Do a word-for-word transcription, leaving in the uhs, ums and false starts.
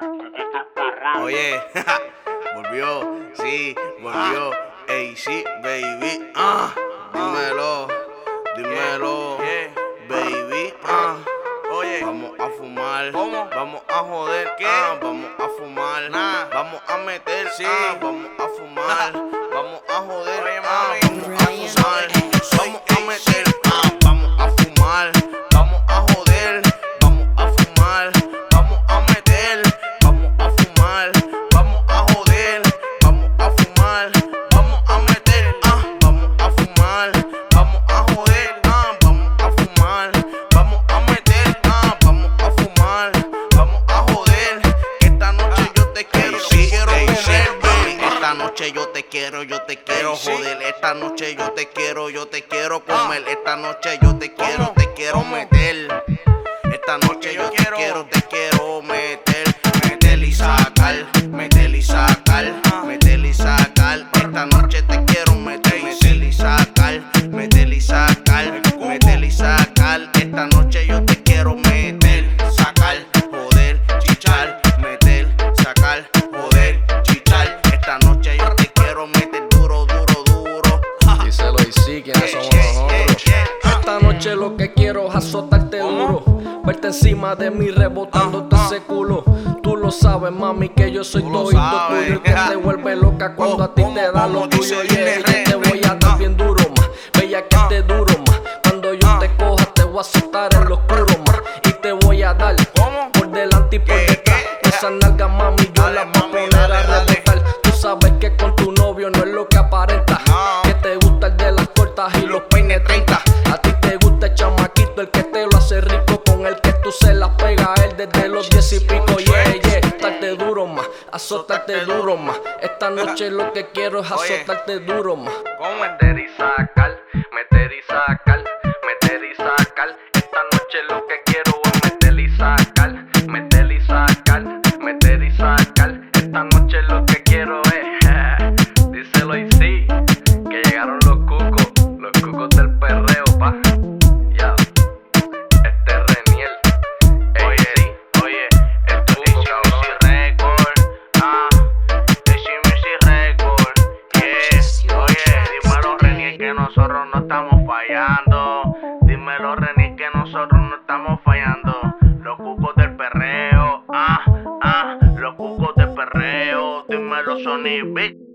Oye, volvió, sí, volvió. Ey, sí, baby, ah, dímelo, dímelo, baby, ah. Oye, vamos a fumar, ¿cómo? Vamos a joder, ¿qué? Ah, vamos a fumar, nah. Vamos a meter, sí, ah, vamos a fumar, vamos a joder, oye, ah, vamos a fumar, vamos a meter, ah, vamos a fumar, vamos a joder, vamos a fumar, vamos a meter, vamos a fumar, vamos a joder, vamos a fumar, vamos a meter, ah, vamos a fumar, vamos a joder, ah, vamos a fumar, vamos a meter, ah, vamos a fumar, vamos a joder. Esta noche yo te quiero, sí, quiero joder, baby. Esta noche yo te quiero, yo te quiero joder. Esta noche yo te quiero, yo te quiero comer. Esta noche yo te quiero, te quiero meter. Esta noche yo te quiero, te quiero meter. Meter y sacar, meter y sacar, meter y sacar. Esta noche te quiero meter, meter y sacar, meter y sacar, meter y sacar. Esta noche yo te quiero meter, sacar, joder, chichar, meter, sacar, joder, chichar. Esta noche yo te quiero meter duro, duro, duro. Díselo y sí, ¿quiénes somos nosotros? Esta noche lo que quiero es azotarte duro, verte encima de mí rebotándote ese culo. Tú lo sabes, mami, que yo soy todito tuyo, el que te vuelve loca cuando a ti te da lo tuyo. Yeah, yo te voy a dar bien duro, ma, bella que te duro, ma. Cuando yo te coja te voy a azotar en lo oscuro, ma, y te voy a dar por delante y por detrás. Esas nalgas, mami, yo las voy a poner a rebotar. Tú sabes que con tu novio no es lo que aparenta, que te gusta el de las cortas y los peines treinta. A ti te gusta el chamaquito, el que te lo hace rico, con el que tú se las pega a él desde los diez y pico. Yeah, yeah, azotarte duro, ma, azotarte duro, ma. Esta noche lo que quiero es azotarte duro, ma. Meter y sacar, meter y sacar, meter y sacar. Esta noche lo que quiero es meter y sacar, meter y sacar, meter y sacar. Esta noche lo que quiero es, díselo y sí, que llegaron los cucos, los cucos del perreo, pa. Ya, este Reniel, oye, sí, oye, el cuco, cabrón. Record, ah, Shimishi Record, yeah, oye, dímelo Reniel que nosotros no estamos fallando, dímelo Reniel que nosotros no estamos fallando. Los cucos del perreo, ah, ah, los cucos del perreo, dímelo Sony Big.